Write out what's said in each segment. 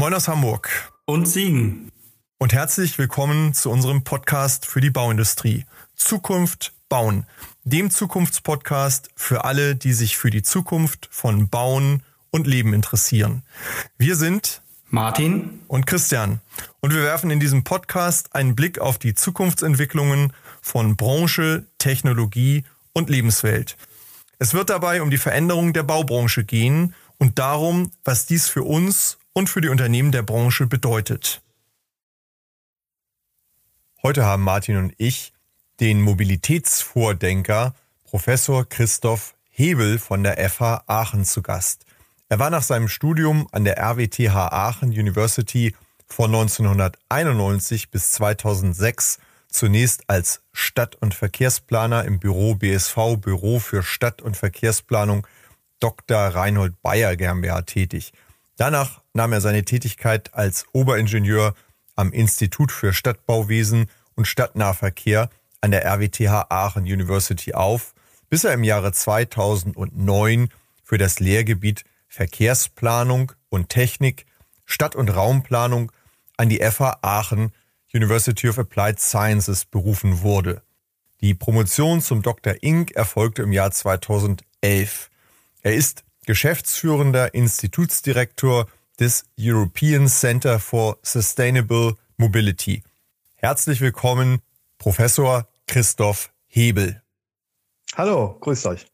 Moin aus Hamburg. Und Siegen. Und herzlich willkommen zu unserem Podcast für die Bauindustrie. Zukunft bauen. Dem Zukunftspodcast für alle, die sich für die Zukunft von Bauen und Leben interessieren. Wir sind Martin und Christian. Und wir werfen in diesem Podcast einen Blick auf die Zukunftsentwicklungen von Branche, Technologie und Lebenswelt. Es wird dabei um die Veränderung der Baubranche gehen und darum, was dies für uns und für die Unternehmen der Branche bedeutet. Heute haben Martin und ich den Mobilitätsvordenker Professor Christoph Hebel von der FH Aachen zu Gast. Er war nach seinem Studium an der RWTH Aachen University von 1991 bis 2006 zunächst als Stadt- und Verkehrsplaner im Büro BSV, Büro für Stadt- und Verkehrsplanung Dr. Reinhold Bayer GmbH tätig. Danach nahm er seine Tätigkeit als Oberingenieur am Institut für Stadtbauwesen und Stadtnahverkehr an der RWTH Aachen University auf, bis er im Jahre 2009 für das Lehrgebiet Verkehrsplanung und Technik, Stadt- und Raumplanung an die FH Aachen University of Applied Sciences berufen wurde. Die Promotion zum Dr. Ing. Erfolgte im Jahr 2011. Er ist geschäftsführender Institutsdirektor des European Center for Sustainable Mobility. Herzlich willkommen, Professor Christoph Hebel. Hallo, grüßt euch.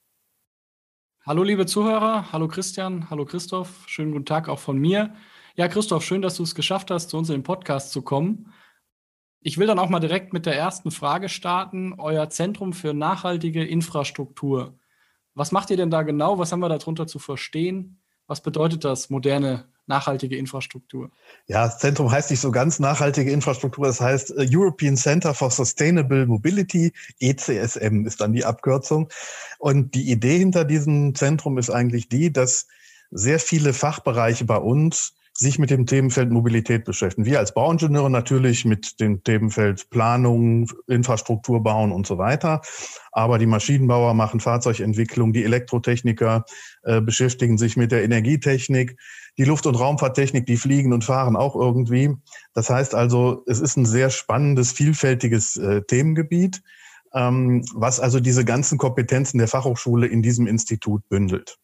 Hallo liebe Zuhörer, hallo Christian, hallo Christoph, schönen guten Tag auch von mir. Ja Christoph, schön, dass du es geschafft hast, zu uns in den Podcast zu kommen. Ich will dann auch mal direkt mit der ersten Frage starten. Euer Zentrum für nachhaltige Infrastruktur. Was macht ihr denn da genau? Was haben wir darunter zu verstehen? Was bedeutet das, moderne, nachhaltige Infrastruktur? Ja, das Zentrum heißt nicht so ganz nachhaltige Infrastruktur. Das heißt European Center for Sustainable Mobility, ECSM ist dann die Abkürzung. Und die Idee hinter diesem Zentrum ist eigentlich die, dass sehr viele Fachbereiche bei uns sich mit dem Themenfeld Mobilität beschäftigen. Wir als Bauingenieure natürlich mit dem Themenfeld Planung, Infrastruktur bauen und so weiter. Aber die Maschinenbauer machen Fahrzeugentwicklung, die Elektrotechniker beschäftigen sich mit der Energietechnik, die Luft- und Raumfahrttechnik, die fliegen und fahren auch irgendwie. Das heißt also, es ist ein sehr spannendes, vielfältiges Themengebiet, was also diese ganzen Kompetenzen der Fachhochschule in diesem Institut bündelt.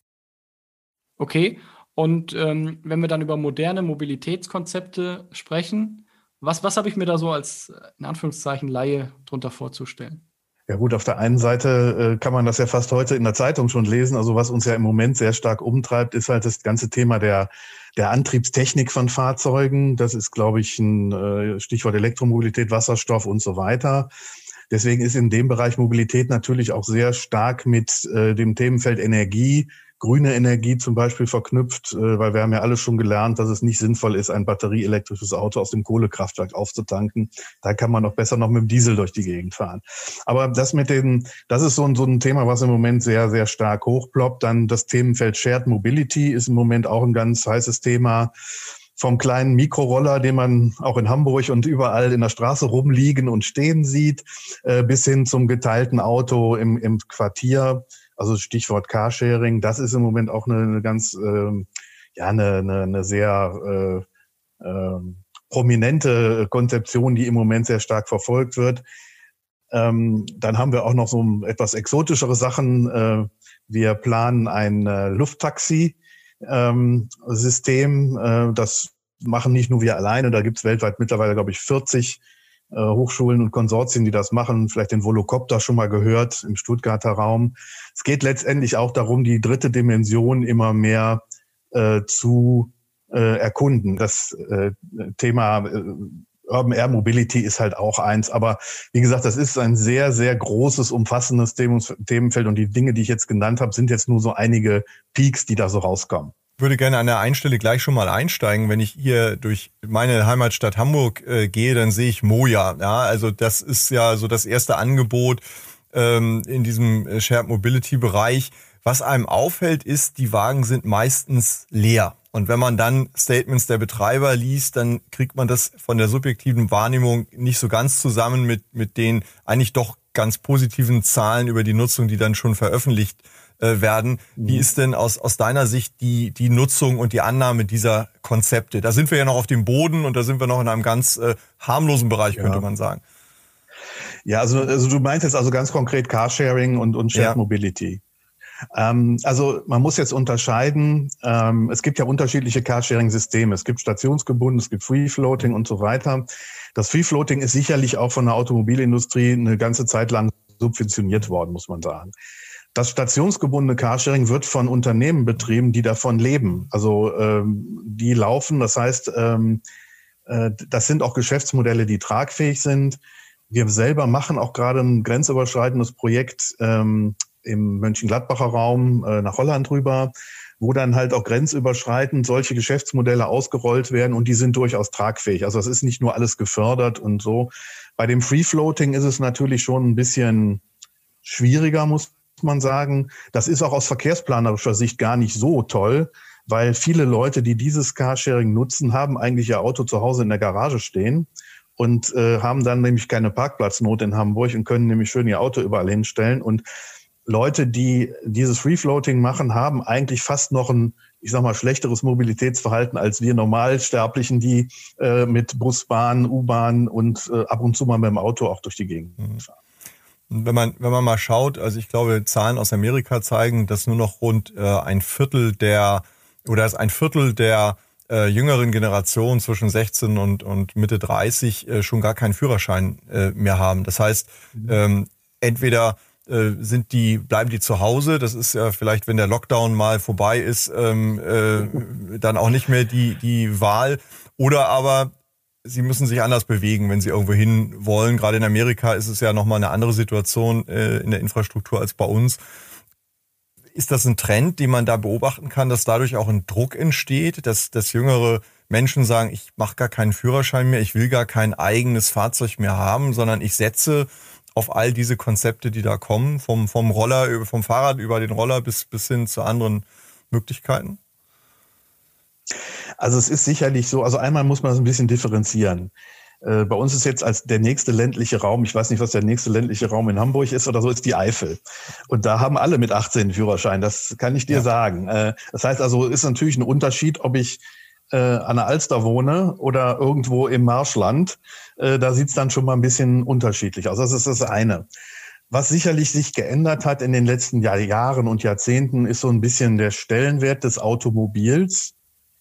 Okay. Und wenn wir dann über moderne Mobilitätskonzepte sprechen, was habe ich mir da so als, in Anführungszeichen, Laie drunter vorzustellen? Ja gut, auf der einen Seite kann man das ja fast heute in der Zeitung schon lesen. Also was uns ja im Moment sehr stark umtreibt, ist halt das ganze Thema der Antriebstechnik von Fahrzeugen. Das ist, glaube ich, ein Stichwort Elektromobilität, Wasserstoff und so weiter. Deswegen ist in dem Bereich Mobilität natürlich auch sehr stark mit dem Themenfeld Energie, grüne Energie zum Beispiel verknüpft, weil wir haben ja alle schon gelernt, dass es nicht sinnvoll ist, ein batterieelektrisches Auto aus dem Kohlekraftwerk aufzutanken. Da kann man auch besser noch mit dem Diesel durch die Gegend fahren. Aber das ist so ein Thema, was im Moment sehr, sehr stark hochploppt. Dann das Themenfeld Shared Mobility ist im Moment auch ein ganz heißes Thema. Vom kleinen Mikroroller, den man auch in Hamburg und überall in der Straße rumliegen und stehen sieht, bis hin zum geteilten Auto im Quartier. Also Stichwort Carsharing, das ist im Moment auch eine ganz, eine sehr prominente Konzeption, die im Moment sehr stark verfolgt wird. Dann haben wir auch noch so etwas exotischere Sachen. Wir planen ein Lufttaxi-System. Das machen nicht nur wir alleine. Da gibt es weltweit mittlerweile, glaube ich, 40 Hochschulen und Konsortien, die das machen, vielleicht den Volocopter schon mal gehört im Stuttgarter Raum. Es geht letztendlich auch darum, die dritte Dimension immer mehr zu erkunden. Das Thema Urban Air Mobility ist halt auch eins. Aber wie gesagt, das ist ein sehr, sehr großes, umfassendes Themenfeld. Und die Dinge, die ich jetzt genannt habe, sind jetzt nur so einige Peaks, die da so rauskommen. Ich würde gerne an der einen Stelle gleich schon mal einsteigen. Wenn ich hier durch meine Heimatstadt Hamburg gehe, dann sehe ich Moja. Ja, also das ist ja so das erste Angebot in diesem Shared Mobility Bereich. Was einem auffällt, ist, die Wagen sind meistens leer. Und wenn man dann Statements der Betreiber liest, dann kriegt man das von der subjektiven Wahrnehmung nicht so ganz zusammen mit den eigentlich doch ganz positiven Zahlen über die Nutzung, die dann schon veröffentlicht werden. Wie ist denn aus deiner Sicht die Nutzung und die Annahme dieser Konzepte? Da sind wir ja noch auf dem Boden und da sind wir noch in einem ganz harmlosen Bereich, könnte man sagen. Ja, also du meinst jetzt also ganz konkret Carsharing und Shared Mobility. Also man muss jetzt unterscheiden, es gibt ja unterschiedliche Carsharing-Systeme. Es gibt stationsgebunden, es gibt Free-Floating und so weiter. Das Free-Floating ist sicherlich auch von der Automobilindustrie eine ganze Zeit lang subventioniert worden, muss man sagen. Das stationsgebundene Carsharing wird von Unternehmen betrieben, die davon leben. Also die laufen, das heißt, das sind auch Geschäftsmodelle, die tragfähig sind. Wir selber machen auch gerade ein grenzüberschreitendes Projekt im Mönchengladbacher Raum nach Holland rüber, wo dann halt auch grenzüberschreitend solche Geschäftsmodelle ausgerollt werden und die sind durchaus tragfähig. Also es ist nicht nur alles gefördert und so. Bei dem Free-Floating ist es natürlich schon ein bisschen schwieriger, muss man sagen. Das ist auch aus verkehrsplanerischer Sicht gar nicht so toll, weil viele Leute, die dieses Carsharing nutzen, haben eigentlich ihr Auto zu Hause in der Garage stehen und haben dann nämlich keine Parkplatznot in Hamburg und können nämlich schön ihr Auto überall hinstellen. Und Leute, die dieses Free-Floating machen, haben eigentlich fast noch ein, ich sag mal, schlechteres Mobilitätsverhalten als wir Normalsterblichen, die mit Bus, Bahn, U-Bahn und ab und zu mal mit dem Auto auch durch die Gegend fahren. Wenn man mal schaut, also ich glaube, Zahlen aus Amerika zeigen, dass nur noch rund ein Viertel der jüngeren Generation zwischen 16 und Mitte 30 schon gar keinen Führerschein mehr haben. Das heißt, entweder bleiben die zu Hause, das ist ja vielleicht, wenn der Lockdown mal vorbei ist, dann auch nicht mehr die Wahl, oder aber sie müssen sich anders bewegen, wenn sie irgendwo hin wollen. Gerade in Amerika ist es ja nochmal eine andere Situation in der Infrastruktur als bei uns. Ist das ein Trend, den man da beobachten kann, dass dadurch auch ein Druck entsteht, dass jüngere Menschen sagen, ich mache gar keinen Führerschein mehr, ich will gar kein eigenes Fahrzeug mehr haben, sondern ich setze auf all diese Konzepte, die da kommen, vom Fahrrad über den Roller bis hin zu anderen Möglichkeiten? Also es ist sicherlich so, also einmal muss man es ein bisschen differenzieren. Bei uns ist jetzt als der nächste ländliche Raum, ich weiß nicht, was der nächste ländliche Raum in Hamburg ist oder so, ist die Eifel. Und da haben alle mit 18 einen Führerschein, das kann ich dir sagen. Das heißt also, ist natürlich ein Unterschied, ob ich an der Alster wohne oder irgendwo im Marschland. Da sieht's dann schon mal ein bisschen unterschiedlich aus. Das ist das eine. Was sicherlich sich geändert hat in den letzten Jahren und Jahrzehnten, ist so ein bisschen der Stellenwert des Automobils.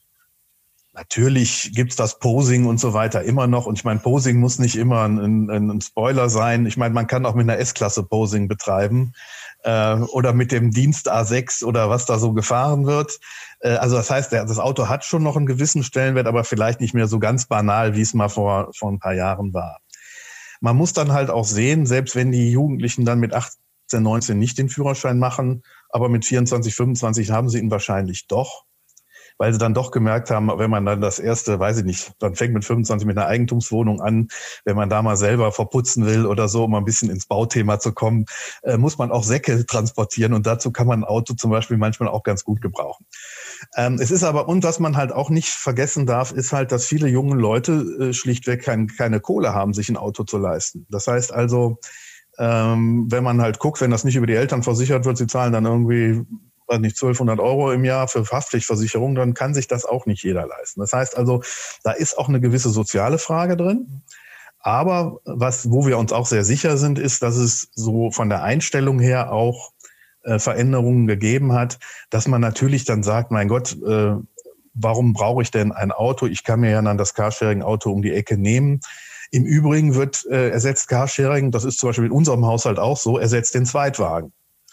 Natürlich gibt's das Posing und so weiter immer noch. Und ich meine, Posing muss nicht immer ein Spoiler sein. Ich meine, man kann auch mit einer S-Klasse Posing betreiben oder mit dem Dienst A6 oder was da so gefahren wird. Also das heißt, das Auto hat schon noch einen gewissen Stellenwert, aber vielleicht nicht mehr so ganz banal, wie es mal vor ein paar Jahren war. Man muss dann halt auch sehen, selbst wenn die Jugendlichen dann mit 18, 19 nicht den Führerschein machen, aber mit 24, 25 haben sie ihn wahrscheinlich doch, weil sie dann doch gemerkt haben, wenn man dann das erste, weiß ich nicht, dann fängt mit 25 mit einer Eigentumswohnung an, wenn man da mal selber verputzen will oder so, um ein bisschen ins Bauthema zu kommen, muss man auch Säcke transportieren und dazu kann man ein Auto zum Beispiel manchmal auch ganz gut gebrauchen. Es ist aber, und was man halt auch nicht vergessen darf, ist halt, dass viele junge Leute schlichtweg keine Kohle haben, sich ein Auto zu leisten. Das heißt also, wenn man halt guckt, wenn das nicht über die Eltern versichert wird, sie zahlen dann irgendwie, weiß nicht, 1200 € im Jahr für Haftpflichtversicherung, dann kann sich das auch nicht jeder leisten. Das heißt also, da ist auch eine gewisse soziale Frage drin. Aber wo wir uns auch sehr sicher sind, ist, dass es so von der Einstellung her auch Veränderungen gegeben hat, dass man natürlich dann sagt, mein Gott, warum brauche ich denn ein Auto? Ich kann mir ja dann das Carsharing-Auto um die Ecke nehmen. Im Übrigen ersetzt Carsharing, das ist zum Beispiel in unserem Haushalt auch so, ersetzt den Zweitwagen.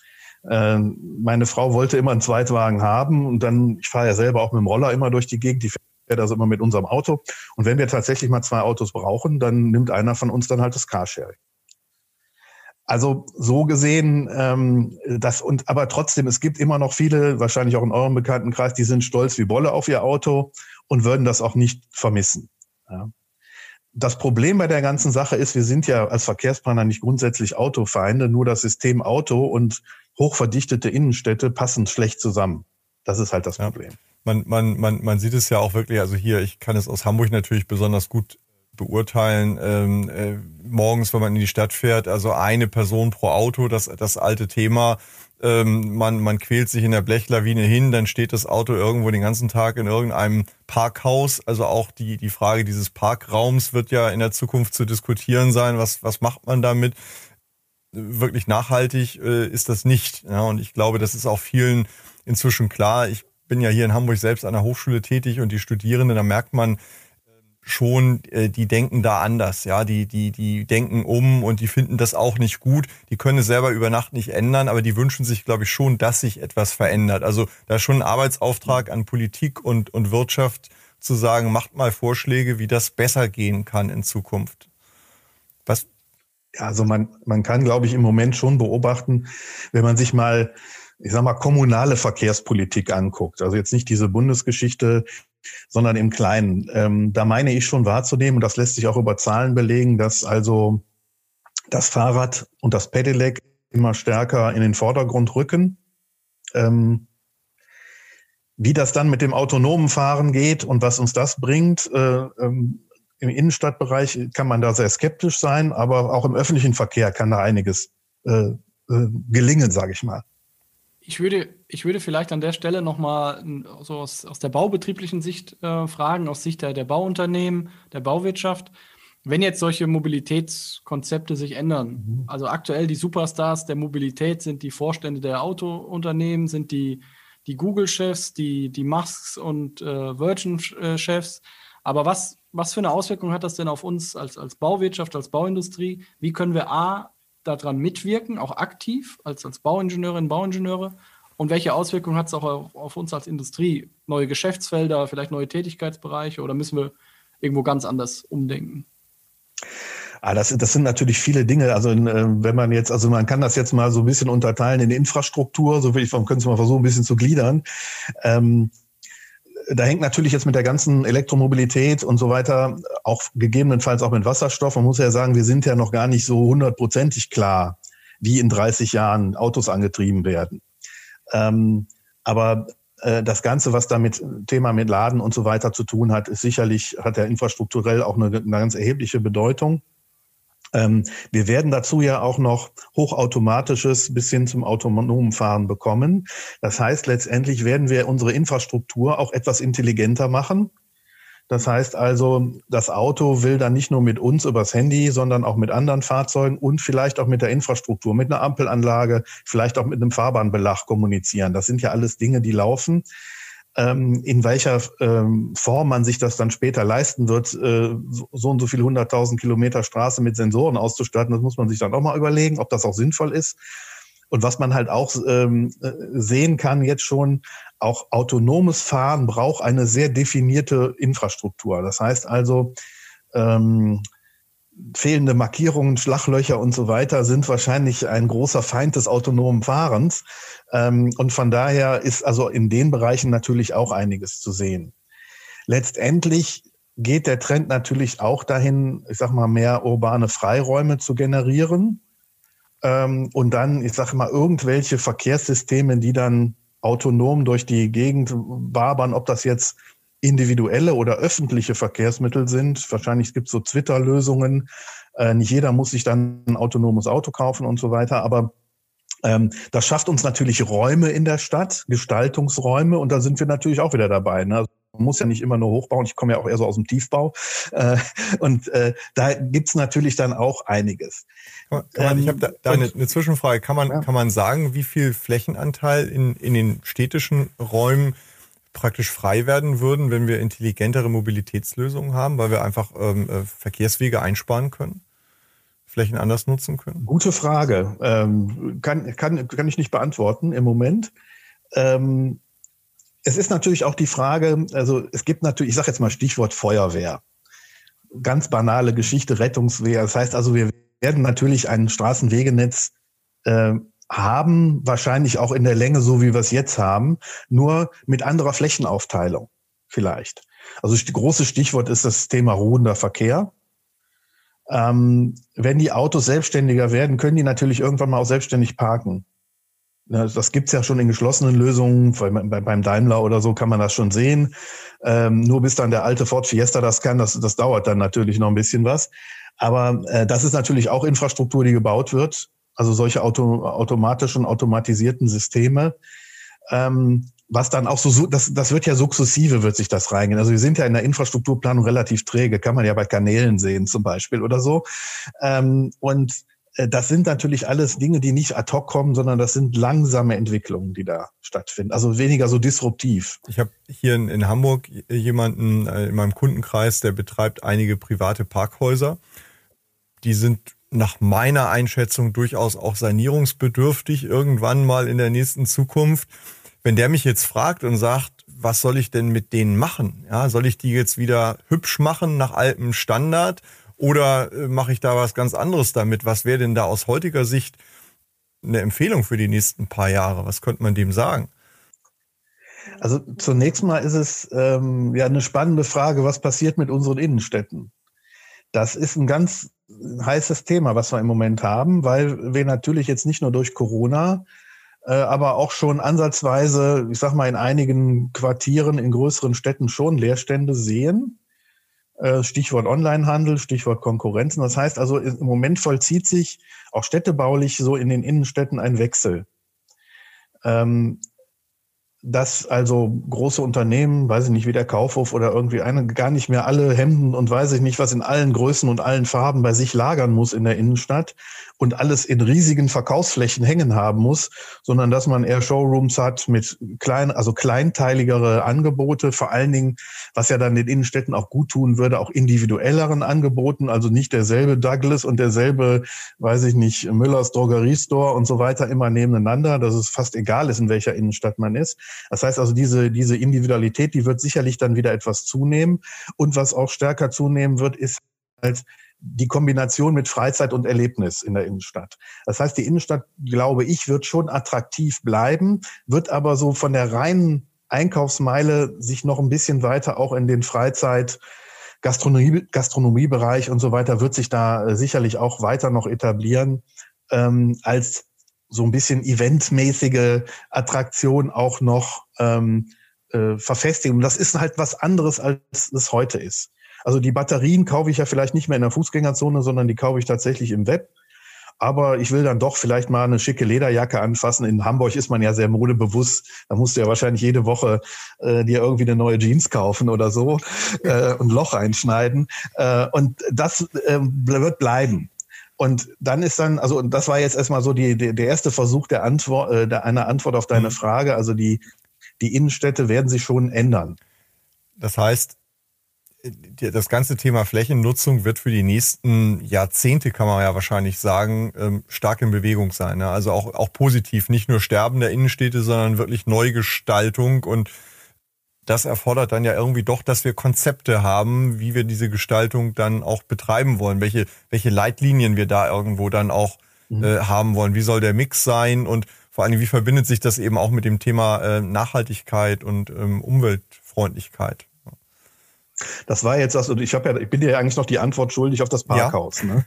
Meine Frau wollte immer einen Zweitwagen haben und dann, ich fahre ja selber auch mit dem Roller immer durch die Gegend, die fährt also immer mit unserem Auto. Und wenn wir tatsächlich mal 2 Autos brauchen, dann nimmt einer von uns dann halt das Carsharing. Also so gesehen, aber trotzdem, es gibt immer noch viele, wahrscheinlich auch in eurem Bekanntenkreis, die sind stolz wie Bolle auf ihr Auto und würden das auch nicht vermissen. Ja. Das Problem bei der ganzen Sache ist, wir sind ja als Verkehrsplaner nicht grundsätzlich Autofeinde, nur das System Auto und hochverdichtete Innenstädte passen schlecht zusammen. Das ist halt das Problem. Man sieht es ja auch wirklich, also hier, ich kann es aus Hamburg natürlich besonders gut beurteilen. Morgens, wenn man in die Stadt fährt, also eine Person pro Auto, das alte Thema. Man quält sich in der Blechlawine hin, dann steht das Auto irgendwo den ganzen Tag in irgendeinem Parkhaus. Also auch die Frage dieses Parkraums wird ja in der Zukunft zu diskutieren sein. Was macht man damit? Wirklich nachhaltig ist das nicht. Ja, und ich glaube, das ist auch vielen inzwischen klar. Ich bin ja hier in Hamburg selbst an der Hochschule tätig und die Studierenden, da merkt man schon, die denken da anders, ja, die denken um und die finden das auch nicht gut. Die können es selber über Nacht nicht ändern, aber die wünschen sich, glaube ich, schon, dass sich etwas verändert. Also da ist schon ein Arbeitsauftrag an Politik und Wirtschaft zu sagen, macht mal Vorschläge, wie das besser gehen kann in Zukunft. Was? Ja, also man kann, glaube ich, im Moment schon beobachten, wenn man sich mal, ich sag mal, kommunale Verkehrspolitik anguckt. Also jetzt nicht diese Bundesgeschichte, sondern im Kleinen. Da meine ich schon wahrzunehmen, und das lässt sich auch über Zahlen belegen, dass also das Fahrrad und das Pedelec immer stärker in den Vordergrund rücken. Wie das dann mit dem autonomen Fahren geht und was uns das bringt, im Innenstadtbereich kann man da sehr skeptisch sein, aber auch im öffentlichen Verkehr kann da einiges gelingen, sage ich mal. Ich würde vielleicht an der Stelle nochmal so aus der baubetrieblichen Sicht fragen, aus Sicht der Bauunternehmen, der Bauwirtschaft. Wenn jetzt solche Mobilitätskonzepte sich ändern, also aktuell die Superstars der Mobilität sind die Vorstände der Autounternehmen, sind die Google-Chefs, die Musks und Virgin-Chefs. Aber was für eine Auswirkung hat das denn auf uns als Bauwirtschaft, als Bauindustrie? Wie können wir daran mitwirken, auch aktiv als Bauingenieurinnen, Bauingenieure? Und welche Auswirkungen hat es auch auf uns als Industrie? Neue Geschäftsfelder, vielleicht neue Tätigkeitsbereiche oder müssen wir irgendwo ganz anders umdenken? Das sind natürlich viele Dinge. Also wenn man jetzt, also man kann das jetzt mal so ein bisschen unterteilen in Infrastruktur, so können wir es mal versuchen, ein bisschen zu gliedern. Da hängt natürlich jetzt mit der ganzen Elektromobilität und so weiter, auch gegebenenfalls auch mit Wasserstoff. Man muss ja sagen, wir sind ja noch gar nicht so 100%ig klar, wie in 30 Jahren Autos angetrieben werden. Aber das Ganze, was damit Thema mit Laden und so weiter zu tun hat, ist sicherlich, hat ja infrastrukturell auch eine ganz erhebliche Bedeutung. Wir werden dazu ja auch noch hochautomatisches bis hin zum autonomen Fahren bekommen. Das heißt, letztendlich werden wir unsere Infrastruktur auch etwas intelligenter machen. Das heißt also, das Auto will dann nicht nur mit uns übers Handy, sondern auch mit anderen Fahrzeugen und vielleicht auch mit der Infrastruktur, mit einer Ampelanlage, vielleicht auch mit einem Fahrbahnbelag kommunizieren. Das sind ja alles Dinge, die laufen. In welcher Form man sich das dann später leisten wird, so und so viele 100.000 Kilometer Straße mit Sensoren auszustatten, das muss man sich dann auch mal überlegen, ob das auch sinnvoll ist. Und was man halt auch sehen kann jetzt schon, auch autonomes Fahren braucht eine sehr definierte Infrastruktur. Das heißt also, fehlende Markierungen, Schlaglöcher und so weiter sind wahrscheinlich ein großer Feind des autonomen Fahrens. Und von daher ist also in den Bereichen natürlich auch einiges zu sehen. Letztendlich geht der Trend natürlich auch dahin, ich sag mal, mehr urbane Freiräume zu generieren. Und dann, ich sag mal, irgendwelche Verkehrssysteme, die dann autonom durch die Gegend wabern, ob das jetzt individuelle oder öffentliche Verkehrsmittel sind. Wahrscheinlich gibt es so Twitter-Lösungen. Nicht jeder muss sich dann ein autonomes Auto kaufen und so weiter. Aber das schafft uns natürlich Räume in der Stadt, Gestaltungsräume. Und da sind wir natürlich auch wieder dabei. Ne? Man muss ja nicht immer nur hochbauen. Ich komme ja auch eher so aus dem Tiefbau. Da gibt's natürlich dann auch einiges. Ich habe da eine Zwischenfrage. Kann man sagen, wie viel Flächenanteil in den städtischen Räumen praktisch frei werden würden, wenn wir intelligentere Mobilitätslösungen haben, weil wir einfach Verkehrswege einsparen können, Flächen anders nutzen können? Gute Frage. Kann ich nicht beantworten im Moment. Es ist natürlich auch die Frage, also es gibt natürlich, ich sage jetzt mal Stichwort Feuerwehr. Ganz banale Geschichte, Rettungswehr. Das heißt also, wir werden natürlich ein Straßenwegenetz haben, wahrscheinlich auch in der Länge, so wie wir es jetzt haben, nur mit anderer Flächenaufteilung vielleicht. Also das große Stichwort ist das Thema ruhender Verkehr. Wenn die Autos selbstständiger werden, können die natürlich irgendwann mal auch selbstständig parken. Das gibt's ja schon in geschlossenen Lösungen, beim Daimler oder so kann man das schon sehen. Nur bis dann der alte Ford Fiesta das kann, das dauert dann natürlich noch ein bisschen was. Aber das ist natürlich auch Infrastruktur, die gebaut wird, also solche automatischen, automatisierten Systeme. Was dann auch das wird ja sukzessive, wird sich das reingehen. Also wir sind ja in der Infrastrukturplanung relativ träge, kann man ja bei Kanälen sehen zum Beispiel oder so. Und das sind natürlich alles Dinge, die nicht ad hoc kommen, sondern das sind langsame Entwicklungen, die da stattfinden. Also weniger so disruptiv. Ich habe hier in Hamburg jemanden in meinem Kundenkreis, der betreibt einige private Parkhäuser. Die sind nach meiner Einschätzung durchaus auch sanierungsbedürftig irgendwann mal in der nächsten Zukunft. Wenn der mich jetzt fragt und sagt, was soll ich denn mit denen machen? Ja, soll ich die jetzt wieder hübsch machen nach altem Standard? Oder mache ich da was ganz anderes damit? Was wäre denn da aus heutiger Sicht eine Empfehlung für die nächsten paar Jahre? Was könnte man dem sagen? Also zunächst mal ist es eine spannende Frage, was passiert mit unseren Innenstädten? Das ist ein ganz heißes Thema, was wir im Moment haben, weil wir natürlich jetzt nicht nur durch Corona, aber auch schon ansatzweise, ich sag mal, in einigen Quartieren in größeren Städten schon Leerstände sehen. Stichwort Onlinehandel, Stichwort Konkurrenzen. Das heißt also, im Moment vollzieht sich auch städtebaulich so in den Innenstädten ein Wechsel. Dass also große Unternehmen, weiß ich nicht, wie der Kaufhof oder irgendwie gar nicht mehr alle Hemden und weiß ich nicht, was in allen Größen und allen Farben bei sich lagern muss in der Innenstadt und alles in riesigen Verkaufsflächen hängen haben muss, sondern dass man eher Showrooms hat mit kleinteiligere Angebote, vor allen Dingen, was ja dann den Innenstädten auch gut tun würde, auch individuelleren Angeboten, also nicht derselbe Douglas und derselbe, weiß ich nicht, Müllers Drogeriestore und so weiter immer nebeneinander, dass es fast egal ist, in welcher Innenstadt man ist. Das heißt also, diese Individualität, die wird sicherlich dann wieder etwas zunehmen. Und was auch stärker zunehmen wird, ist halt die Kombination mit Freizeit und Erlebnis in der Innenstadt. Das heißt, die Innenstadt, glaube ich, wird schon attraktiv bleiben, wird aber so von der reinen Einkaufsmeile sich noch ein bisschen weiter auch in den Gastronomiebereich und so weiter, wird sich da sicherlich auch weiter noch etablieren, als so ein bisschen eventmäßige Attraktion auch noch verfestigen. Das ist halt was anderes, als es heute ist. Also die Batterien kaufe ich ja vielleicht nicht mehr in der Fußgängerzone, sondern die kaufe ich tatsächlich im Web. Aber ich will dann doch vielleicht mal eine schicke Lederjacke anfassen. In Hamburg ist man ja sehr modebewusst. Da musst du ja wahrscheinlich jede Woche dir irgendwie eine neue Jeans kaufen oder so und ein Loch einschneiden. Und das wird bleiben. Und dann ist also und das war jetzt erstmal so der erste Versuch der Antwort, einer Antwort auf deine Frage. Also die Innenstädte werden sich schon ändern. Das heißt, das ganze Thema Flächennutzung wird für die nächsten Jahrzehnte, kann man ja wahrscheinlich sagen, stark in Bewegung sein. Ne? Also auch positiv, nicht nur Sterben der Innenstädte, sondern wirklich Neugestaltung. Und das erfordert dann ja irgendwie doch, dass wir Konzepte haben, wie wir diese Gestaltung dann auch betreiben wollen, welche Leitlinien wir da irgendwo dann auch haben wollen. Wie soll der Mix sein und vor allem, wie verbindet sich das eben auch mit dem Thema Nachhaltigkeit und Umweltfreundlichkeit? Das war jetzt ich bin dir ja eigentlich noch die Antwort schuldig auf das Parkhaus. Ja.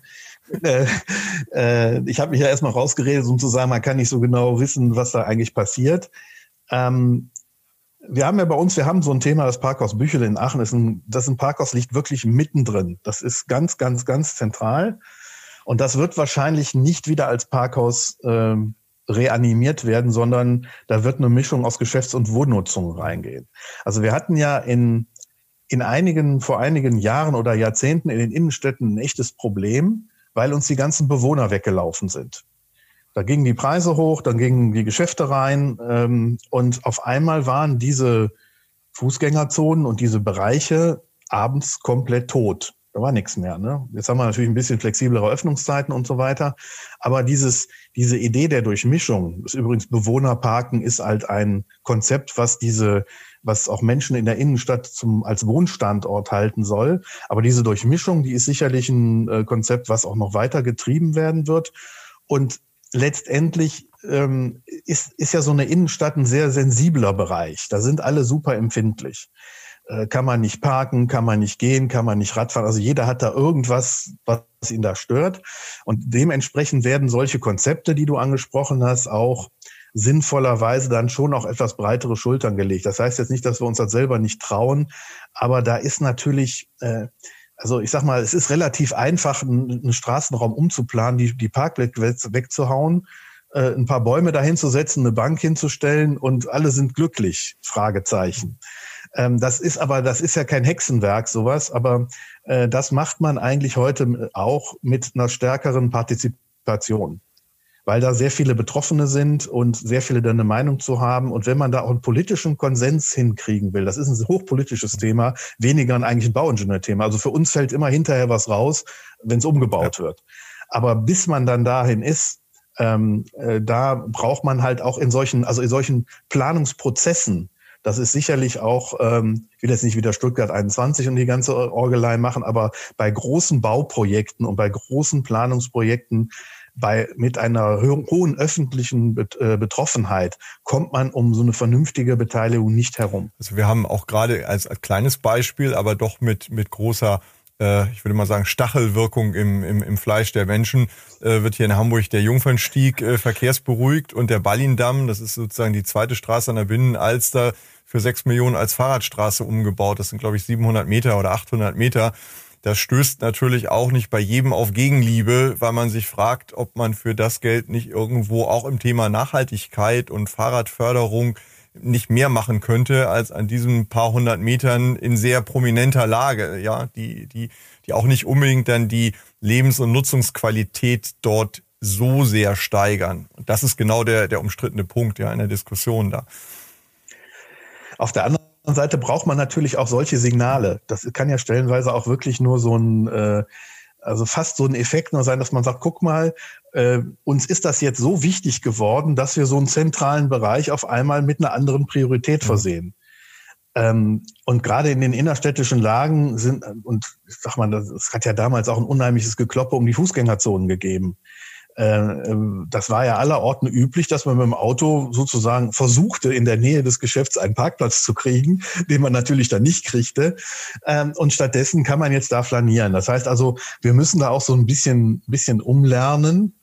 Ne? Ich habe mich ja erstmal rausgeredet, um zu sagen, man kann nicht so genau wissen, was da eigentlich passiert. Wir haben so ein Thema, das Parkhaus Büchel in Aachen das Parkhaus liegt wirklich mittendrin. Das ist ganz, ganz, ganz zentral. Und das wird wahrscheinlich nicht wieder als Parkhaus reanimiert werden, sondern da wird eine Mischung aus Geschäfts- und Wohnnutzung reingehen. Also wir hatten ja vor einigen Jahren oder Jahrzehnten in den Innenstädten ein echtes Problem, weil uns die ganzen Bewohner weggelaufen sind. Da gingen die Preise hoch, dann gingen die Geschäfte rein und auf einmal waren diese Fußgängerzonen und diese Bereiche abends komplett tot. Da war nichts mehr. Ne? Jetzt haben wir natürlich ein bisschen flexiblere Öffnungszeiten und so weiter. Aber diese Idee der Durchmischung, das übrigens Bewohnerparken, ist halt ein Konzept, was auch Menschen in der Innenstadt als Wohnstandort halten soll. Aber diese Durchmischung, die ist sicherlich ein Konzept, was auch noch weiter getrieben werden wird. Und letztendlich ist ja so eine Innenstadt ein sehr sensibler Bereich. Da sind alle super empfindlich. Kann man nicht parken, kann man nicht gehen, kann man nicht Radfahren. Also jeder hat da irgendwas, was ihn da stört. Und dementsprechend werden solche Konzepte, die du angesprochen hast, auch sinnvollerweise dann schon auch etwas breitere Schultern gelegt. Das heißt jetzt nicht, dass wir uns das selber nicht trauen, aber da ist natürlich, also ich sag mal, es ist relativ einfach, einen Straßenraum umzuplanen, die Parkplätze wegzuhauen, ein paar Bäume dahin zu setzen, eine Bank hinzustellen und alle sind glücklich, Fragezeichen. Das ist ja kein Hexenwerk, sowas, aber das macht man eigentlich heute auch mit einer stärkeren Partizipation, weil da sehr viele Betroffene sind und sehr viele dann eine Meinung zu haben. Und wenn man da auch einen politischen Konsens hinkriegen will, das ist ein hochpolitisches Thema, weniger eigentlich ein Bauingenieurthema. Also für uns fällt immer hinterher was raus, wenn es umgebaut wird. Aber bis man dann dahin ist, da braucht man halt auch in solchen Planungsprozessen. Das ist sicherlich auch, ich will jetzt nicht wieder Stuttgart 21 und die ganze Orgelei machen, aber bei großen Bauprojekten und bei großen Planungsprojekten mit einer hohen öffentlichen Betroffenheit kommt man um so eine vernünftige Beteiligung nicht herum. Also wir haben auch gerade als kleines Beispiel, aber doch mit großer, ich würde mal sagen, Stachelwirkung im Fleisch der Menschen, wird hier in Hamburg der Jungfernstieg verkehrsberuhigt und der Ballindamm, das ist sozusagen die zweite Straße an der Binnenalster, für 6 Millionen als Fahrradstraße umgebaut. Das sind, glaube ich, 700 Meter oder 800 Meter. Das stößt natürlich auch nicht bei jedem auf Gegenliebe, weil man sich fragt, ob man für das Geld nicht irgendwo auch im Thema Nachhaltigkeit und Fahrradförderung nicht mehr machen könnte als an diesen paar hundert Metern in sehr prominenter Lage, ja, die auch nicht unbedingt dann die Lebens- und Nutzungsqualität dort so sehr steigern. Und das ist genau der umstrittene Punkt, ja, in der Diskussion da. Auf der anderen Seite braucht man natürlich auch solche Signale. Das kann ja stellenweise auch wirklich nur so ein, also fast so ein Effekt nur sein, dass man sagt, guck mal, uns ist das jetzt so wichtig geworden, dass wir so einen zentralen Bereich auf einmal mit einer anderen Priorität versehen. Und gerade in den innerstädtischen Lagen und ich sag mal, es hat ja damals auch ein unheimliches Gekloppe um die Fußgängerzonen gegeben. Das war ja allerorten üblich, dass man mit dem Auto sozusagen versuchte, in der Nähe des Geschäfts einen Parkplatz zu kriegen, den man natürlich dann nicht kriegte. Und stattdessen kann man jetzt da flanieren. Das heißt also, wir müssen da auch so ein bisschen umlernen.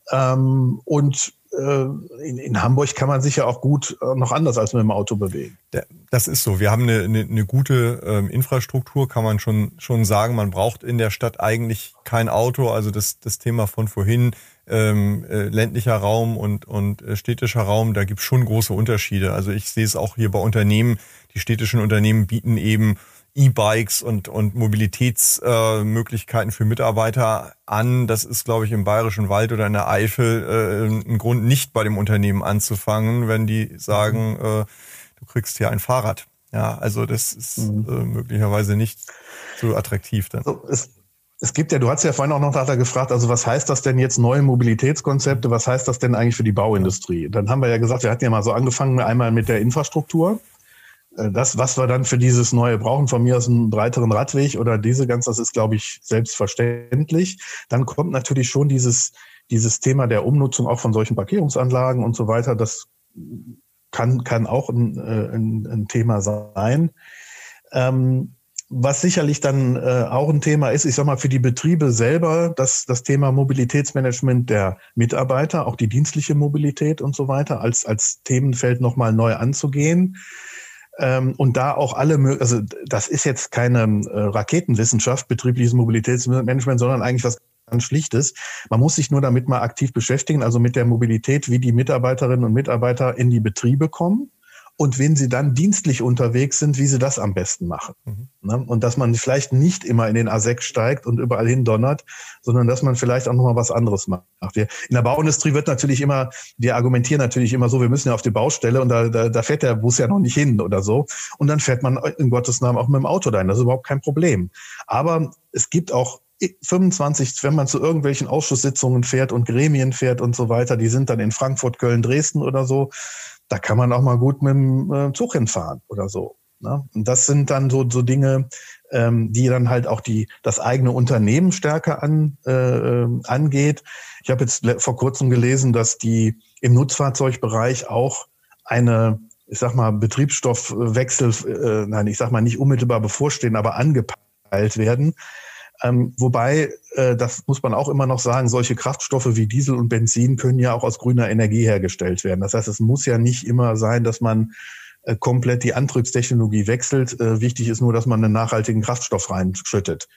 Und in Hamburg kann man sich ja auch gut noch anders als mit dem Auto bewegen. Das ist so. Wir haben eine gute Infrastruktur, kann man schon sagen. Man braucht in der Stadt eigentlich kein Auto. Also das Thema von vorhin, ländlicher Raum und städtischer Raum, da gibt es schon große Unterschiede. Also ich sehe es auch hier bei Unternehmen. Die städtischen Unternehmen bieten eben E-Bikes und Mobilitätsmöglichkeiten für Mitarbeiter an. Das ist, glaube ich, im Bayerischen Wald oder in der Eifel ein Grund, nicht bei dem Unternehmen anzufangen, wenn die sagen, du kriegst hier ein Fahrrad. Ja, also das ist möglicherweise nicht so attraktiv dann. Also es gibt ja, du hast ja vorhin auch noch gefragt, also was heißt das denn jetzt, neue Mobilitätskonzepte, was heißt das denn eigentlich für die Bauindustrie? Dann haben wir ja gesagt, wir hatten ja mal so angefangen, einmal mit der Infrastruktur. Das, was wir dann für dieses Neue brauchen, von mir aus einen breiteren Radweg oder das ist, glaube ich, selbstverständlich. Dann kommt natürlich schon dieses Thema der Umnutzung auch von solchen Parkierungsanlagen und so weiter. Das kann auch ein Thema sein. Was sicherlich dann auch ein Thema ist, ich sag mal, für die Betriebe selber, das Thema Mobilitätsmanagement der Mitarbeiter, auch die dienstliche Mobilität und so weiter, als Themenfeld nochmal neu anzugehen. Und da auch also das ist jetzt keine Raketenwissenschaft, betriebliches Mobilitätsmanagement, sondern eigentlich was ganz Schlichtes. Man muss sich nur damit mal aktiv beschäftigen, also mit der Mobilität, wie die Mitarbeiterinnen und Mitarbeiter in die Betriebe kommen und wenn sie dann dienstlich unterwegs sind, wie sie das am besten machen. Ne? Und dass man vielleicht nicht immer in den A6 steigt und überall hin donnert, sondern dass man vielleicht auch noch mal was anderes macht. In der Bauindustrie wir argumentieren natürlich immer so, wir müssen ja auf die Baustelle und da fährt der Bus ja noch nicht hin oder so. Und dann fährt man in Gottes Namen auch mit dem Auto dahin. Das ist überhaupt kein Problem. Aber es gibt auch 25, wenn man zu irgendwelchen Ausschusssitzungen fährt und Gremien fährt und so weiter, die sind dann in Frankfurt, Köln, Dresden oder so, da kann man auch mal gut mit dem Zug hinfahren oder so. Ne? Und das sind dann so Dinge, die dann halt auch das eigene Unternehmen stärker angeht. Ich habe jetzt vor kurzem gelesen, dass die im Nutzfahrzeugbereich auch ich sag mal, Betriebsstoffwechsel, ich sag mal nicht unmittelbar bevorstehen, aber angepeilt werden. Wobei, das muss man auch immer noch sagen, solche Kraftstoffe wie Diesel und Benzin können ja auch aus grüner Energie hergestellt werden. Das heißt, es muss ja nicht immer sein, dass man komplett die Antriebstechnologie wechselt. Wichtig ist nur, dass man einen nachhaltigen Kraftstoff reinschüttet.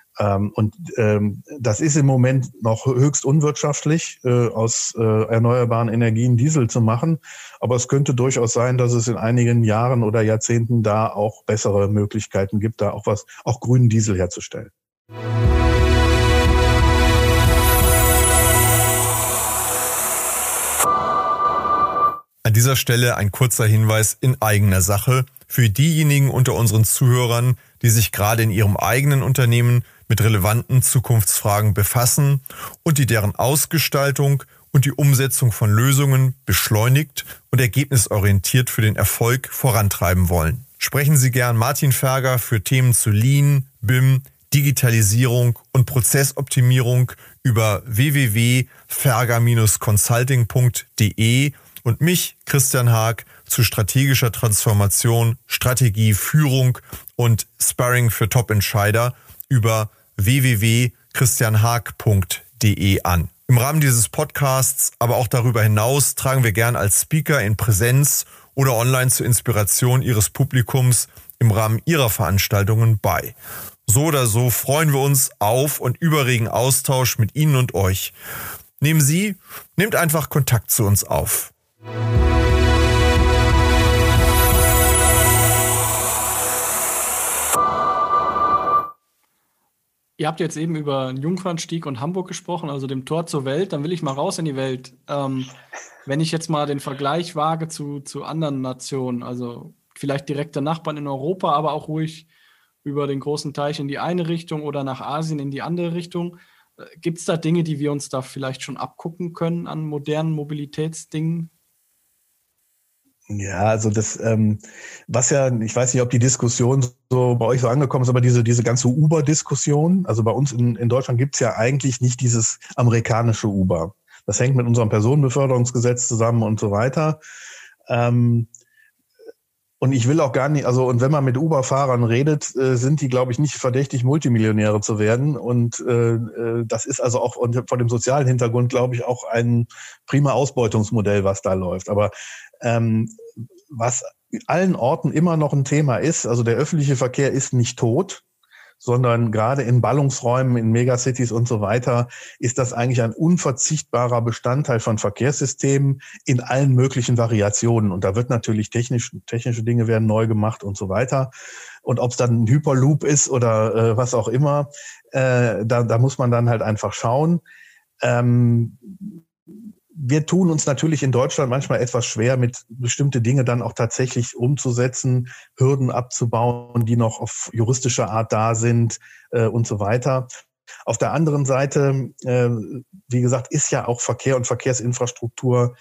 Das ist im Moment noch höchst unwirtschaftlich, aus erneuerbaren Energien Diesel zu machen. Aber es könnte durchaus sein, dass es in einigen Jahren oder Jahrzehnten da auch bessere Möglichkeiten gibt, da auch grünen Diesel herzustellen. An dieser Stelle ein kurzer Hinweis in eigener Sache für diejenigen unter unseren Zuhörern, die sich gerade in ihrem eigenen Unternehmen mit relevanten Zukunftsfragen befassen und die deren Ausgestaltung und die Umsetzung von Lösungen beschleunigt und ergebnisorientiert für den Erfolg vorantreiben wollen. Sprechen Sie gern Martin Ferger für Themen zu Lean, BIM, Digitalisierung und Prozessoptimierung über www.ferger-consulting.de und mich, Christian Haag, zu strategischer Transformation, Strategie, Führung und Sparring für Top-Entscheider über www.christianhaag.de an. Im Rahmen dieses Podcasts, aber auch darüber hinaus, tragen wir gern als Speaker in Präsenz oder online zur Inspiration Ihres Publikums im Rahmen Ihrer Veranstaltungen bei. So oder so freuen wir uns auf und über regen Austausch mit Ihnen und euch. Nehmt einfach Kontakt zu uns auf. Ihr habt jetzt eben über Jungfernstieg und Hamburg gesprochen, also dem Tor zur Welt. Dann will ich mal raus in die Welt. Wenn ich jetzt mal den Vergleich wage zu anderen Nationen, also vielleicht direkte Nachbarn in Europa, aber auch ruhig über den großen Teich in die eine Richtung oder nach Asien in die andere Richtung. Gibt es da Dinge, die wir uns da vielleicht schon abgucken können an modernen Mobilitätsdingen? Ja, also das, was ja, ich weiß nicht, ob die Diskussion so bei euch so angekommen ist, aber diese ganze Uber-Diskussion, also bei uns in Deutschland gibt's ja eigentlich nicht dieses amerikanische Uber. Das hängt mit unserem Personenbeförderungsgesetz zusammen und so weiter. Und ich will auch gar nicht, also und wenn man mit Uber-Fahrern redet, sind die, glaube ich, nicht verdächtig, Multimillionäre zu werden. Und das ist also auch vor dem sozialen Hintergrund, glaube ich, auch ein prima Ausbeutungsmodell, was da läuft. Aber was allen Orten immer noch ein Thema ist, also der öffentliche Verkehr ist nicht tot, sondern gerade in Ballungsräumen, in Megacities und so weiter, ist das eigentlich ein unverzichtbarer Bestandteil von Verkehrssystemen in allen möglichen Variationen. Und da wird natürlich technische Dinge werden neu gemacht und so weiter. Und ob es dann ein Hyperloop ist oder was auch immer, da muss man dann halt einfach schauen. Wir tun uns natürlich in Deutschland manchmal etwas schwer, mit bestimmte Dinge dann auch tatsächlich umzusetzen, Hürden abzubauen, die noch auf juristischer Art da sind und so weiter. Auf der anderen Seite, wie gesagt, ist ja auch Verkehr und Verkehrsinfrastruktur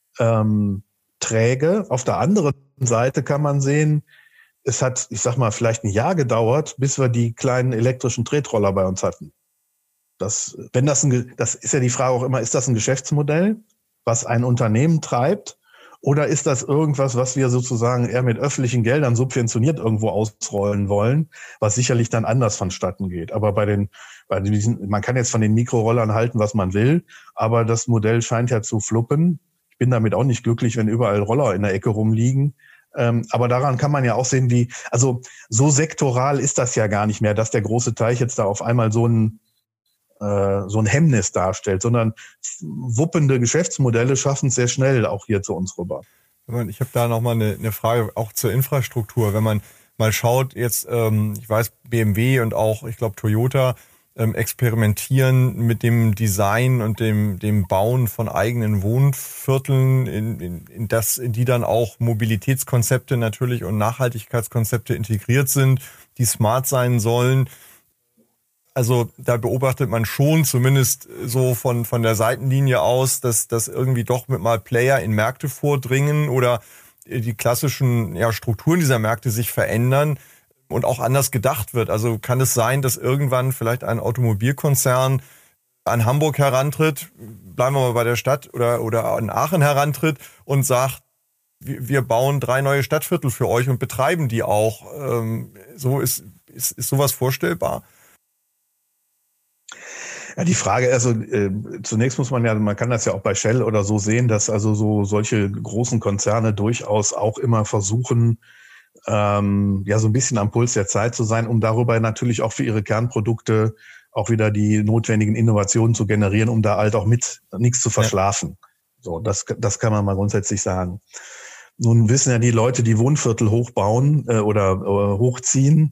träge. Auf der anderen Seite kann man sehen, es hat, ich sag mal, vielleicht ein Jahr gedauert, bis wir die kleinen elektrischen Tretroller bei uns hatten. Das ist ja die Frage auch immer, ist das ein Geschäftsmodell, was ein Unternehmen treibt, oder ist das irgendwas, was wir sozusagen eher mit öffentlichen Geldern subventioniert irgendwo ausrollen wollen, was sicherlich dann anders vonstatten geht. Aber bei diesen, man kann jetzt von den Mikrorollern halten, was man will, aber das Modell scheint ja zu fluppen. Ich bin damit auch nicht glücklich, wenn überall Roller in der Ecke rumliegen. Aber daran kann man ja auch sehen, also so sektoral ist das ja gar nicht mehr, dass der große Teich jetzt da auf einmal so ein Hemmnis darstellt, sondern wuppende Geschäftsmodelle schaffen es sehr schnell auch hier zu uns rüber. Ich habe da nochmal eine Frage auch zur Infrastruktur. Wenn man mal schaut, jetzt, ich weiß, BMW und auch, ich glaube, Toyota experimentieren mit dem Design und dem Bauen von eigenen Wohnvierteln, in die dann auch Mobilitätskonzepte natürlich und Nachhaltigkeitskonzepte integriert sind, die smart sein sollen. Also da beobachtet man schon zumindest so von der Seitenlinie aus, dass irgendwie doch mit mal Player in Märkte vordringen oder die klassischen Strukturen dieser Märkte sich verändern und auch anders gedacht wird. Also kann es sein, dass irgendwann vielleicht ein Automobilkonzern an Hamburg herantritt, bleiben wir mal bei der Stadt, oder an Aachen herantritt und sagt, wir bauen 3 neue Stadtviertel für euch und betreiben die auch. So ist sowas vorstellbar? Ja, die Frage, also zunächst man kann das ja auch bei Shell oder so sehen, dass also solche großen Konzerne durchaus auch immer versuchen, so ein bisschen am Puls der Zeit zu sein, um darüber natürlich auch für ihre Kernprodukte auch wieder die notwendigen Innovationen zu generieren, um da halt auch mit nichts zu verschlafen. Ja. So, das kann man mal grundsätzlich sagen. Nun wissen ja die Leute, die Wohnviertel hochbauen oder hochziehen,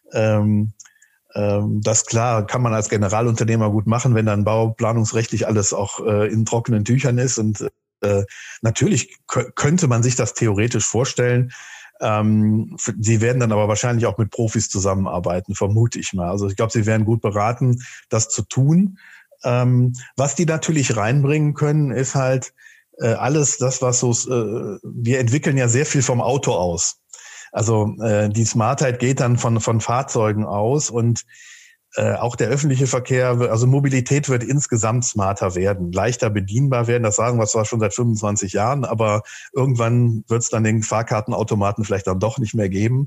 das klar kann man als Generalunternehmer gut machen, wenn dann bauplanungsrechtlich alles auch in trockenen Tüchern ist. Und natürlich könnte man sich das theoretisch vorstellen. Sie werden dann aber wahrscheinlich auch mit Profis zusammenarbeiten, vermute ich mal. Also ich glaube, sie wären gut beraten, das zu tun. Was die natürlich reinbringen können, ist halt alles das, was so, wir entwickeln ja sehr viel vom Auto aus. Also die Smartheit geht dann von Fahrzeugen aus und auch der öffentliche Verkehr, also Mobilität wird insgesamt smarter werden, leichter bedienbar werden. Das sagen wir zwar schon seit 25 Jahren, aber irgendwann wird es dann den Fahrkartenautomaten vielleicht dann doch nicht mehr geben.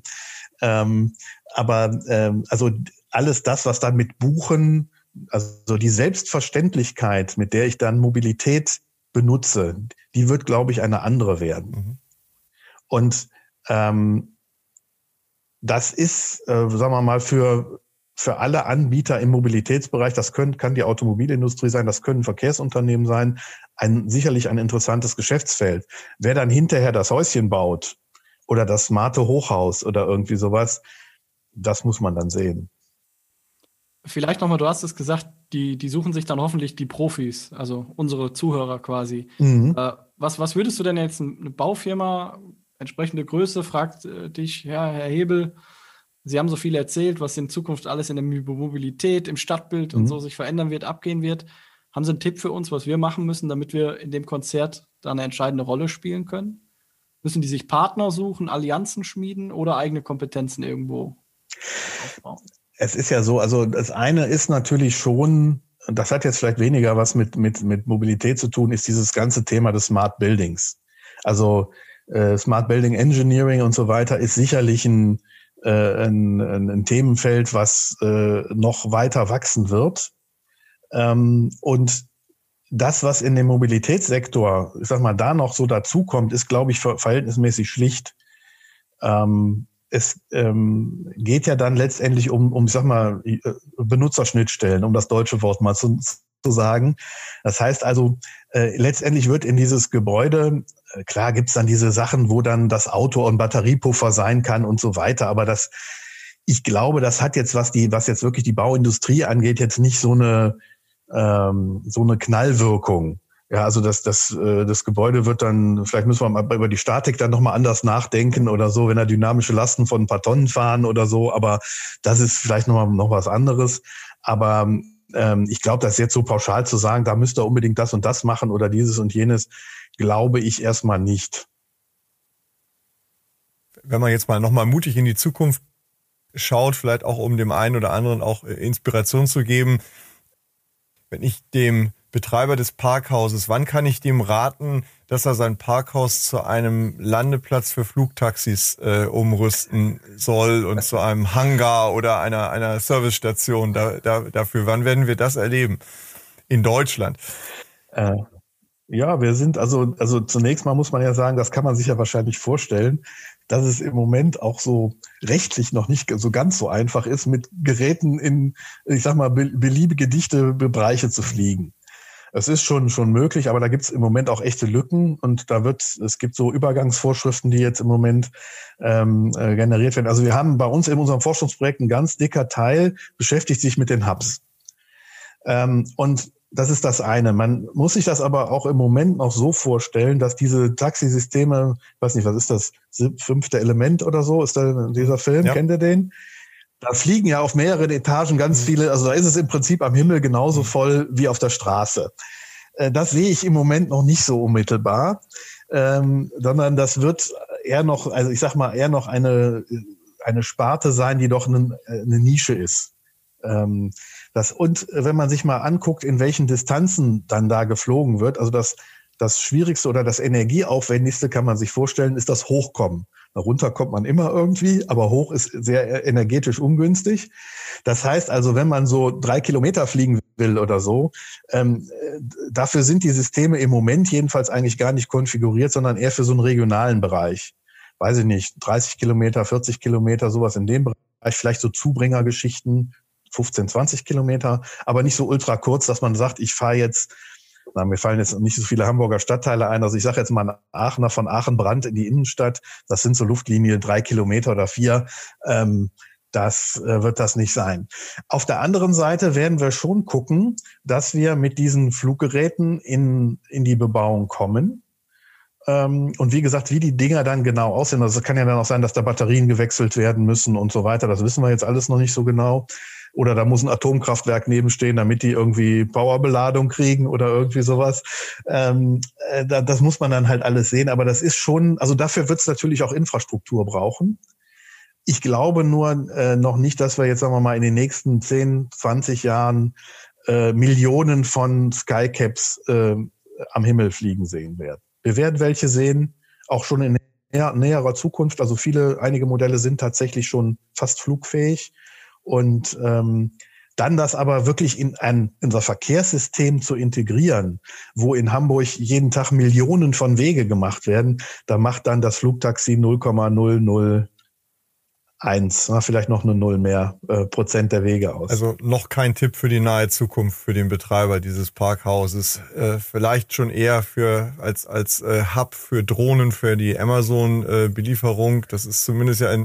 Also alles das, was dann mit Buchen, also die Selbstverständlichkeit, mit der ich dann Mobilität benutze, die wird, glaube ich, eine andere werden. Mhm. Und das ist, sagen wir mal, für alle Anbieter im Mobilitätsbereich, das kann die Automobilindustrie sein, das können Verkehrsunternehmen sein, sicherlich ein interessantes Geschäftsfeld. Wer dann hinterher das Häuschen baut oder das smarte Hochhaus oder irgendwie sowas, das muss man dann sehen. Vielleicht nochmal, du hast es gesagt, die suchen sich dann hoffentlich die Profis, also unsere Zuhörer quasi. Mhm. Was würdest du denn jetzt, eine Baufirma, entsprechende Größe, fragt dich, ja, Herr Hebel, Sie haben so viel erzählt, was in Zukunft alles in der Mobilität, im Stadtbild und so sich verändern wird, abgehen wird. Haben Sie einen Tipp für uns, was wir machen müssen, damit wir in dem Konzert da eine entscheidende Rolle spielen können? Müssen die sich Partner suchen, Allianzen schmieden oder eigene Kompetenzen irgendwo aufbauen? Es ist ja so, also das eine ist natürlich schon, das hat jetzt vielleicht weniger was mit Mobilität zu tun, ist dieses ganze Thema des Smart Buildings. Also Smart Building Engineering und so weiter ist sicherlich ein Themenfeld, was noch weiter wachsen wird. Und das, was in dem Mobilitätssektor, ich sag mal, da noch so dazukommt, ist, glaube ich, verhältnismäßig schlicht. Es geht ja dann letztendlich um, ich sag mal, Benutzerschnittstellen, um das deutsche Wort mal zu sagen. Das heißt also, letztendlich wird in dieses Gebäude, klar gibt's dann diese Sachen, wo dann das Auto und Batteriepuffer sein kann und so weiter, aber ich glaube, das hat jetzt, was jetzt wirklich die Bauindustrie angeht, jetzt nicht so eine Knallwirkung. Ja, also das Gebäude wird dann, vielleicht müssen wir mal über die Statik dann nochmal anders nachdenken oder so, wenn da dynamische Lasten von ein paar Tonnen fahren oder so, aber das ist vielleicht noch was anderes. Aber ich glaube, das jetzt so pauschal zu sagen, da müsst ihr unbedingt das und das machen oder dieses und jenes, glaube ich erstmal nicht. Wenn man jetzt mal nochmal mutig in die Zukunft schaut, vielleicht auch um dem einen oder anderen auch Inspiration zu geben, wenn ich dem Betreiber des Parkhauses, wann kann ich dem raten, dass er sein Parkhaus zu einem Landeplatz für Flugtaxis umrüsten soll und zu einem Hangar oder einer Servicestation dafür? Wann werden wir das erleben in Deutschland? Ja, wir sind also zunächst mal muss man ja sagen, das kann man sich ja wahrscheinlich vorstellen, dass es im Moment auch so rechtlich noch nicht so ganz so einfach ist, mit Geräten in, ich sag mal, beliebige dichte Bereiche zu fliegen. Es ist schon möglich, aber da gibt es im Moment auch echte Lücken und es gibt so Übergangsvorschriften, die jetzt im Moment generiert werden. Also wir haben bei uns in unserem Forschungsprojekt ein ganz dicker Teil, beschäftigt sich mit den Hubs. Und das ist das eine. Man muss sich das aber auch im Moment noch so vorstellen, dass diese Taxisysteme, ich weiß nicht, was ist das, 5. Element oder so, ist da dieser Film, ja. Kennt ihr den? Da fliegen ja auf mehreren Etagen ganz viele, also da ist es im Prinzip am Himmel genauso voll wie auf der Straße. Das sehe ich im Moment noch nicht so unmittelbar, sondern das wird eher noch, also ich sag mal, eher noch eine Sparte sein, die doch eine Nische ist. Und wenn man sich mal anguckt, in welchen Distanzen dann da geflogen wird, also das Schwierigste oder das Energieaufwendigste, kann man sich vorstellen, ist das Hochkommen. Runter kommt man immer irgendwie, aber hoch ist sehr energetisch ungünstig. Das heißt also, wenn man so 3 Kilometer fliegen will oder so, dafür sind die Systeme im Moment jedenfalls eigentlich gar nicht konfiguriert, sondern eher für so einen regionalen Bereich. Weiß ich nicht, 30 Kilometer, 40 Kilometer, sowas in dem Bereich, vielleicht so Zubringergeschichten, 15, 20 Kilometer, aber nicht so ultra kurz, dass man sagt, ich fahre jetzt, mir fallen jetzt nicht so viele Hamburger Stadtteile ein, also ich sage jetzt mal ein Aachener, von Aachen-Brandt in die Innenstadt, das sind so Luftlinie 3 Kilometer oder 4, das wird das nicht sein. Auf der anderen Seite werden wir schon gucken, dass wir mit diesen Fluggeräten in die Bebauung kommen. Und wie gesagt, wie die Dinger dann genau aussehen, also es kann ja dann auch sein, dass da Batterien gewechselt werden müssen und so weiter, das wissen wir jetzt alles noch nicht so genau. Oder da muss ein Atomkraftwerk nebenstehen, damit die irgendwie Powerbeladung kriegen oder irgendwie sowas. Das muss man dann halt alles sehen. Aber das ist schon, also dafür wird es natürlich auch Infrastruktur brauchen. Ich glaube nur noch nicht, dass wir jetzt, sagen wir mal, in den nächsten 10, 20 Jahren Millionen von Skycaps am Himmel fliegen sehen werden. Wir werden welche sehen, auch schon in näherer Zukunft. Also einige Modelle sind tatsächlich schon fast flugfähig. Und dann das aber wirklich in unser Verkehrssystem zu integrieren, wo in Hamburg jeden Tag Millionen von Wege gemacht werden, da macht dann das Flugtaxi 0,001, vielleicht noch eine Null mehr Prozent der Wege aus. Also noch kein Tipp für die nahe Zukunft für den Betreiber dieses Parkhauses. Vielleicht schon eher als Hub für Drohnen, für die Amazon-Belieferung. Das ist zumindest ja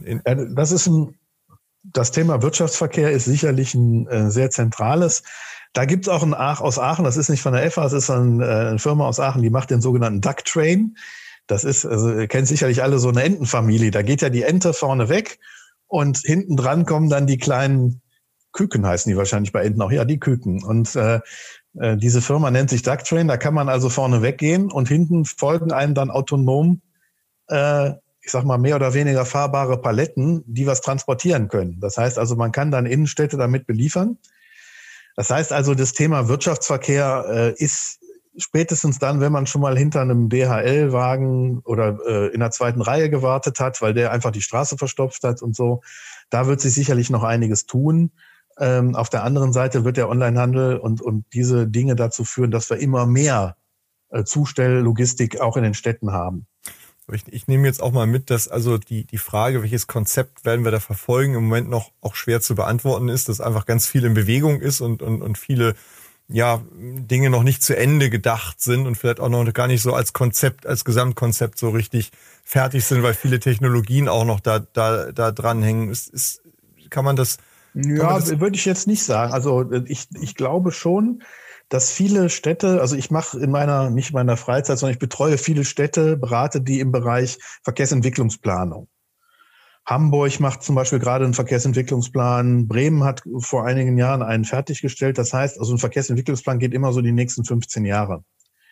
Das Thema Wirtschaftsverkehr ist sicherlich ein sehr zentrales. Da gibt's auch aus Aachen, das ist nicht von der EFA, es ist eine Firma aus Aachen, die macht den sogenannten Duck Train. Das ist, also ihr kennt sicherlich alle so eine Entenfamilie. Da geht ja die Ente vorne weg und hinten dran kommen dann die kleinen Küken, heißen die wahrscheinlich bei Enten auch. Ja, die Küken. Und diese Firma nennt sich Duck Train. Da kann man also vorne weggehen und hinten folgen einem dann autonom ich sag mal, mehr oder weniger fahrbare Paletten, die was transportieren können. Das heißt also, man kann dann Innenstädte damit beliefern. Das heißt also, das Thema Wirtschaftsverkehr ist spätestens dann, wenn man schon mal hinter einem DHL-Wagen oder in der zweiten Reihe gewartet hat, weil der einfach die Straße verstopft hat und so, da wird sich sicherlich noch einiges tun. Auf der anderen Seite wird der Onlinehandel und diese Dinge dazu führen, dass wir immer mehr Zustelllogistik auch in den Städten haben. Ich nehme jetzt auch mal mit, dass also die Frage, welches Konzept werden wir da verfolgen, im Moment noch auch schwer zu beantworten ist, dass einfach ganz viel in Bewegung ist und viele Dinge noch nicht zu Ende gedacht sind und vielleicht auch noch gar nicht so als Konzept, als Gesamtkonzept so richtig fertig sind, weil viele Technologien auch noch da dranhängen. Kann man das? Würde ich jetzt nicht sagen. Also ich glaube schon, dass viele Städte, also ich mache nicht in meiner Freizeit, sondern ich betreue viele Städte, berate die im Bereich Verkehrsentwicklungsplanung. Hamburg macht zum Beispiel gerade einen Verkehrsentwicklungsplan. Bremen hat vor einigen Jahren einen fertiggestellt. Das heißt, also ein Verkehrsentwicklungsplan geht immer so die nächsten 15 Jahre.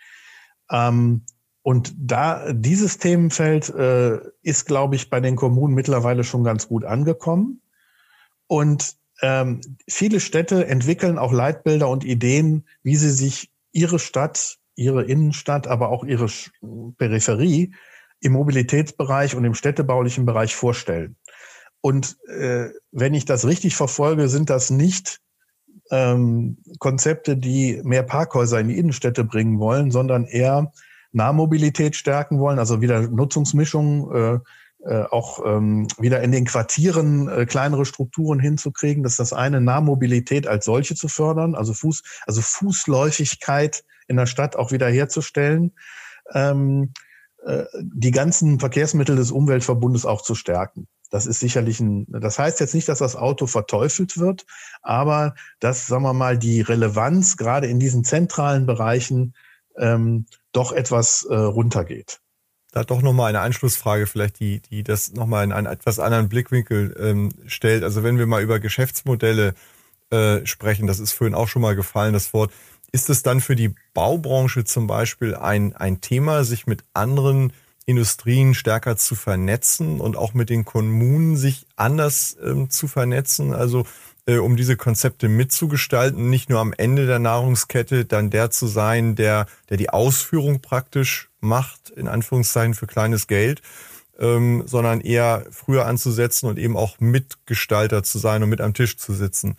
Und dieses Themenfeld ist, glaube ich, bei den Kommunen mittlerweile schon ganz gut angekommen. Und viele Städte entwickeln auch Leitbilder und Ideen, wie sie sich ihre Stadt, ihre Innenstadt, aber auch ihre Peripherie im Mobilitätsbereich und im städtebaulichen Bereich vorstellen. Und wenn ich das richtig verfolge, sind das nicht Konzepte, die mehr Parkhäuser in die Innenstädte bringen wollen, sondern eher Nahmobilität stärken wollen, also wieder Nutzungsmischung, auch wieder in den Quartieren kleinere Strukturen hinzukriegen. Das ist das eine, Nahmobilität als solche zu fördern, also Fußläufigkeit in der Stadt auch wieder herzustellen, die ganzen Verkehrsmittel des Umweltverbundes auch zu stärken. Das ist sicherlich das heißt jetzt nicht, dass das Auto verteufelt wird, aber dass, sagen wir mal, die Relevanz gerade in diesen zentralen Bereichen doch etwas runtergeht. Da doch nochmal eine Anschlussfrage vielleicht, die das nochmal in einen etwas anderen Blickwinkel stellt. Also wenn wir mal über Geschäftsmodelle sprechen, das ist vorhin auch schon mal gefallen, das Wort, ist es dann für die Baubranche zum Beispiel ein Thema, sich mit anderen Industrien stärker zu vernetzen und auch mit den Kommunen sich anders zu vernetzen, also um diese Konzepte mitzugestalten, nicht nur am Ende der Nahrungskette dann der zu sein, der die Ausführung praktisch macht, in Anführungszeichen für kleines Geld, sondern eher früher anzusetzen und eben auch Mitgestalter zu sein und mit am Tisch zu sitzen.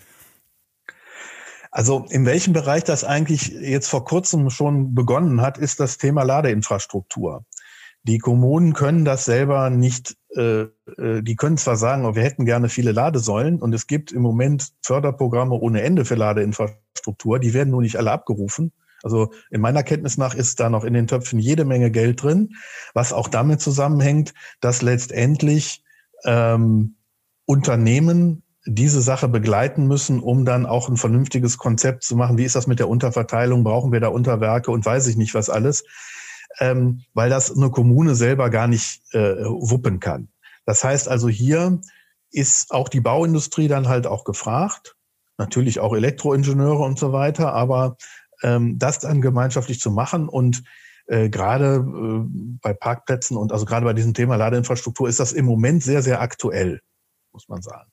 Also in welchem Bereich das eigentlich jetzt vor kurzem schon begonnen hat, ist das Thema Ladeinfrastruktur. Die Kommunen können das selber nicht, die können zwar sagen, oh, wir hätten gerne viele Ladesäulen und es gibt im Moment Förderprogramme ohne Ende für Ladeinfrastruktur, die werden nur nicht alle abgerufen. Also in meiner Kenntnis nach ist da noch in den Töpfen jede Menge Geld drin, was auch damit zusammenhängt, dass letztendlich Unternehmen diese Sache begleiten müssen, um dann auch ein vernünftiges Konzept zu machen. Wie ist das mit der Unterverteilung? Brauchen wir da Unterwerke und weiß ich nicht was alles? Weil das eine Kommune selber gar nicht wuppen kann. Das heißt also, hier ist auch die Bauindustrie dann halt auch gefragt, natürlich auch Elektroingenieure und so weiter, aber das dann gemeinschaftlich zu machen und gerade bei Parkplätzen und also gerade bei diesem Thema Ladeinfrastruktur ist das im Moment sehr, sehr aktuell, muss man sagen.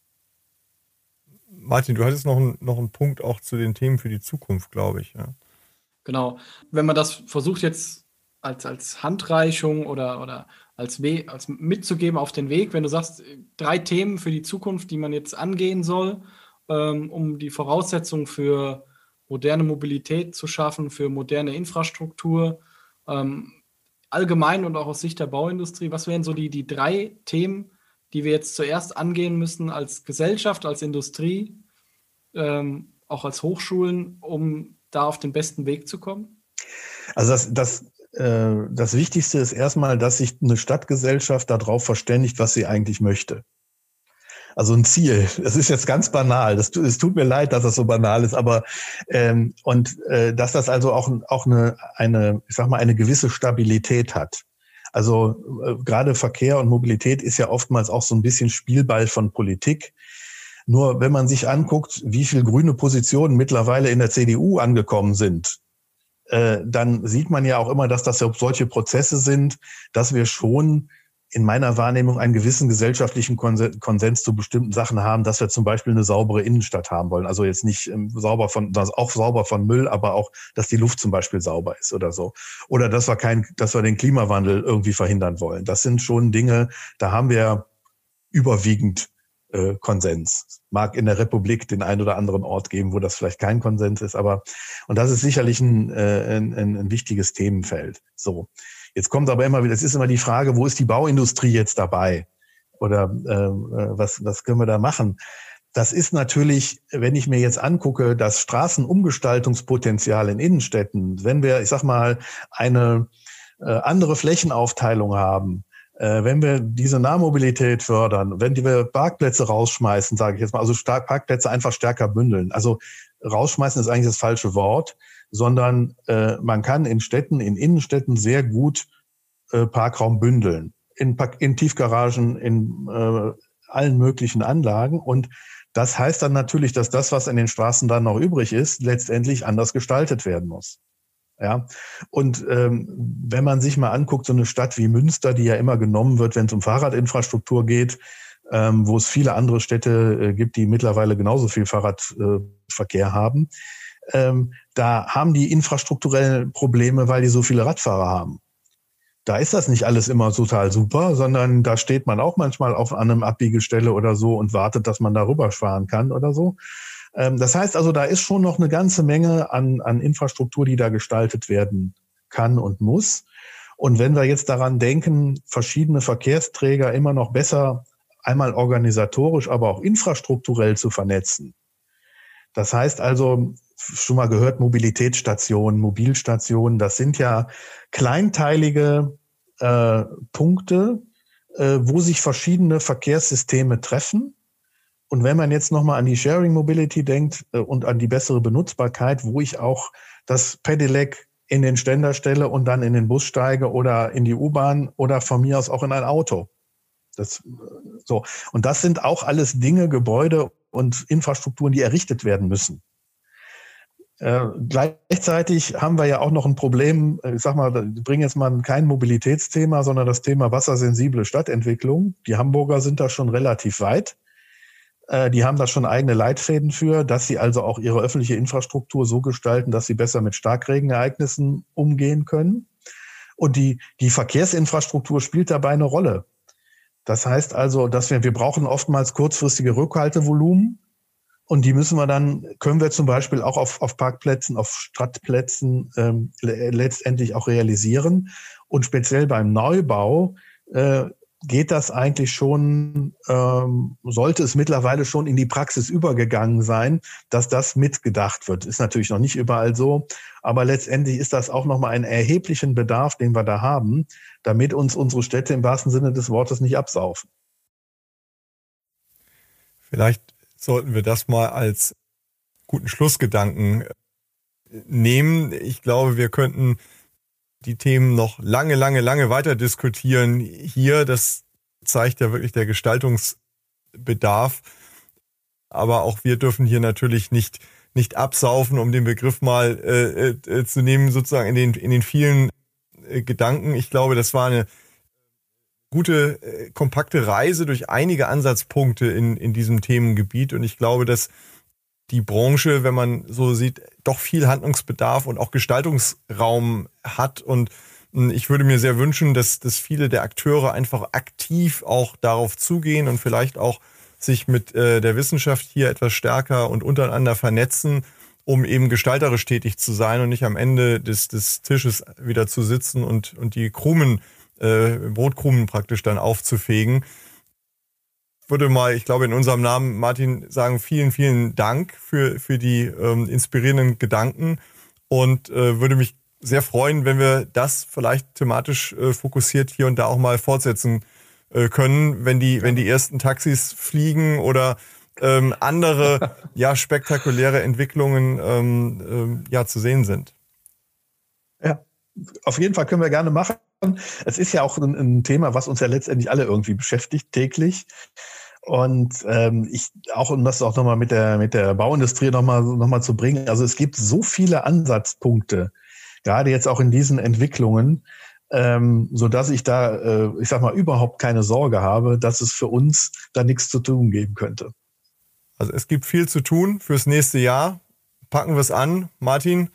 Martin, du hattest noch einen Punkt auch zu den Themen für die Zukunft, glaube ich. Ja. Genau. Wenn man das versucht jetzt als Handreichung oder als mitzugeben auf den Weg, wenn du sagst, 3 Themen für die Zukunft, die man jetzt angehen soll, um die Voraussetzungen für moderne Mobilität zu schaffen, für moderne Infrastruktur, allgemein und auch aus Sicht der Bauindustrie, was wären so die 3 Themen, die wir jetzt zuerst angehen müssen als Gesellschaft, als Industrie, auch als Hochschulen, um da auf den besten Weg zu kommen? Also das Wichtigste ist erstmal, dass sich eine Stadtgesellschaft darauf verständigt, was sie eigentlich möchte. Also ein Ziel. Das ist jetzt ganz banal. Es tut mir leid, dass das so banal ist, aber dass das also auch eine gewisse Stabilität hat. Also gerade Verkehr und Mobilität ist ja oftmals auch so ein bisschen Spielball von Politik. Nur wenn man sich anguckt, wie viel grüne Positionen mittlerweile in der CDU angekommen sind, dann sieht man ja auch immer, dass das ja solche Prozesse sind, dass wir schon in meiner Wahrnehmung einen gewissen gesellschaftlichen Konsens zu bestimmten Sachen haben, dass wir zum Beispiel eine saubere Innenstadt haben wollen. Also jetzt nicht sauber von Müll, aber auch, dass die Luft zum Beispiel sauber ist oder so. Oder dass wir den Klimawandel irgendwie verhindern wollen. Das sind schon Dinge, da haben wir überwiegend Konsens. Mag in der Republik den einen oder anderen Ort geben, wo das vielleicht kein Konsens ist, und das ist sicherlich ein wichtiges Themenfeld. So. Jetzt kommt aber immer wieder, es ist immer die Frage, wo ist die Bauindustrie jetzt dabei? Oder was können wir da machen? Das ist natürlich, wenn ich mir jetzt angucke, das Straßenumgestaltungspotenzial in Innenstädten, wenn wir, ich sag mal, eine andere Flächenaufteilung haben, wenn wir diese Nahmobilität fördern, wenn wir Parkplätze rausschmeißen, sage ich jetzt mal, also Parkplätze einfach stärker bündeln. Also rausschmeißen ist eigentlich das falsche Wort, sondern man kann in Innenstädten sehr gut Parkraum bündeln. In Tiefgaragen, in allen möglichen Anlagen. Und das heißt dann natürlich, dass das, was in den Straßen dann noch übrig ist, letztendlich anders gestaltet werden muss. Ja, und wenn man sich mal anguckt, so eine Stadt wie Münster, die ja immer genommen wird, wenn es um Fahrradinfrastruktur geht, wo es viele andere Städte gibt, die mittlerweile genauso viel Fahrradverkehr haben, da haben die infrastrukturellen Probleme, weil die so viele Radfahrer haben. Da ist das nicht alles immer total super, sondern da steht man auch manchmal an einem Abbiegestelle oder so und wartet, dass man da rüberfahren kann oder so. Das heißt also, da ist schon noch eine ganze Menge an Infrastruktur, die da gestaltet werden kann und muss. Und wenn wir jetzt daran denken, verschiedene Verkehrsträger immer noch besser, einmal organisatorisch, aber auch infrastrukturell zu vernetzen. Das heißt also, schon mal gehört, Mobilitätsstationen, Mobilstationen, das sind ja kleinteilige Punkte, wo sich verschiedene Verkehrssysteme treffen. Und wenn man jetzt nochmal an die Sharing Mobility denkt und an die bessere Benutzbarkeit, wo ich auch das Pedelec in den Ständer stelle und dann in den Bus steige oder in die U-Bahn oder von mir aus auch in ein Auto. So. Und das sind auch alles Dinge, Gebäude und Infrastrukturen, die errichtet werden müssen. Gleichzeitig haben wir ja auch noch ein Problem, ich sag mal, ich bringe jetzt mal kein Mobilitätsthema, sondern das Thema wassersensible Stadtentwicklung. Die Hamburger sind da schon relativ weit. Die haben da schon eigene Leitfäden für, dass sie also auch ihre öffentliche Infrastruktur so gestalten, dass sie besser mit Starkregenereignissen umgehen können. Und die Verkehrsinfrastruktur spielt dabei eine Rolle. Das heißt also, dass wir brauchen oftmals kurzfristige Rückhaltevolumen. Und die können wir zum Beispiel auch auf Parkplätzen, auf Stadtplätzen letztendlich auch realisieren. Und speziell beim Neubau geht das eigentlich schon, sollte es mittlerweile schon in die Praxis übergegangen sein, dass das mitgedacht wird. Ist natürlich noch nicht überall so, aber letztendlich ist das auch nochmal ein erheblichen Bedarf, den wir da haben, damit uns unsere Städte im wahrsten Sinne des Wortes nicht absaufen. Vielleicht sollten wir das mal als guten Schlussgedanken nehmen. Ich glaube, wir könnten die Themen noch lange weiter diskutieren hier. Das zeigt ja wirklich der Gestaltungsbedarf. Aber auch wir dürfen hier natürlich nicht absaufen, um den Begriff mal zu nehmen, sozusagen in den vielen Gedanken. Ich glaube, das war eine gute, kompakte Reise durch einige Ansatzpunkte in diesem Themengebiet. Und ich glaube, dass die Branche, wenn man so sieht, doch viel Handlungsbedarf und auch Gestaltungsraum hat. Und ich würde mir sehr wünschen, dass viele der Akteure einfach aktiv auch darauf zugehen und vielleicht auch sich mit der Wissenschaft hier etwas stärker und untereinander vernetzen, um eben gestalterisch tätig zu sein und nicht am Ende des Tisches wieder zu sitzen und die Brotkrumen praktisch dann aufzufegen. Würde mal, ich glaube, in unserem Namen, Martin, sagen, vielen Dank für die inspirierenden Gedanken und würde mich sehr freuen, wenn wir das vielleicht thematisch fokussiert hier und da auch mal fortsetzen können, wenn die ersten Taxis fliegen oder andere spektakuläre Entwicklungen zu sehen sind. Ja, auf jeden Fall können wir gerne machen. Es ist ja auch ein Thema, was uns ja letztendlich alle irgendwie beschäftigt, täglich. Und um das auch nochmal mit der Bauindustrie nochmal zu bringen. Also es gibt so viele Ansatzpunkte, gerade jetzt auch in diesen Entwicklungen, so dass ich da, überhaupt keine Sorge habe, dass es für uns da nichts zu tun geben könnte. Also es gibt viel zu tun fürs nächste Jahr. Packen wir es an. Martin?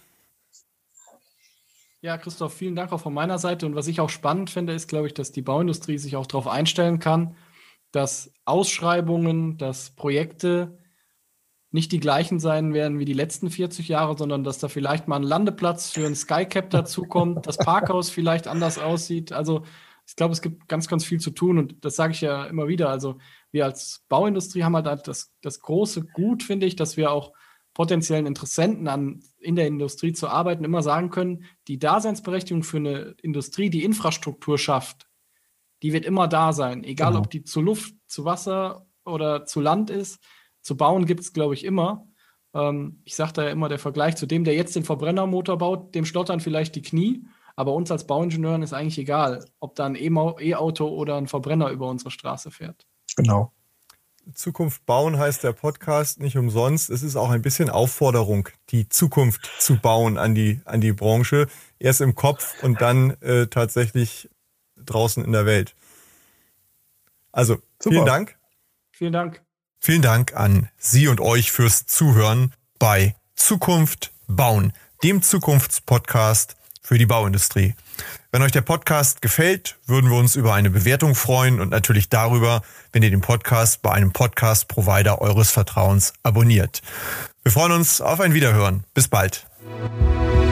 Ja, Christoph, vielen Dank auch von meiner Seite. Und was ich auch spannend finde, ist, glaube ich, dass die Bauindustrie sich auch darauf einstellen kann, dass Ausschreibungen, dass Projekte nicht die gleichen sein werden wie die letzten 40 Jahre, sondern dass da vielleicht mal ein Landeplatz für ein Skycap dazukommt, das Parkhaus vielleicht anders aussieht. Also ich glaube, es gibt ganz viel zu tun und das sage ich ja immer wieder. Also wir als Bauindustrie haben halt das große Gut, finde ich, dass wir auch potenziellen Interessenten in der Industrie zu arbeiten, immer sagen können, die Daseinsberechtigung für eine Industrie, die Infrastruktur schafft, die wird immer da sein. Egal, ob die zu Luft, zu Wasser oder zu Land ist. Zu bauen gibt es, glaube ich, immer. Ich sage da ja immer, der Vergleich zu dem, der jetzt den Verbrennermotor baut, dem schlottern vielleicht die Knie. Aber uns als Bauingenieuren ist eigentlich egal, ob da ein E-Auto oder ein Verbrenner über unsere Straße fährt. Genau. Zukunft bauen heißt der Podcast nicht umsonst. Es ist auch ein bisschen Aufforderung, die Zukunft zu bauen an die Branche. Erst im Kopf und dann tatsächlich draußen in der Welt. Also, super. Vielen Dank. Vielen Dank. Vielen Dank an Sie und euch fürs Zuhören bei Zukunft bauen, dem Zukunftspodcast für die Bauindustrie. Wenn euch der Podcast gefällt, würden wir uns über eine Bewertung freuen und natürlich darüber, wenn ihr den Podcast bei einem Podcast-Provider eures Vertrauens abonniert. Wir freuen uns auf ein Wiederhören. Bis bald.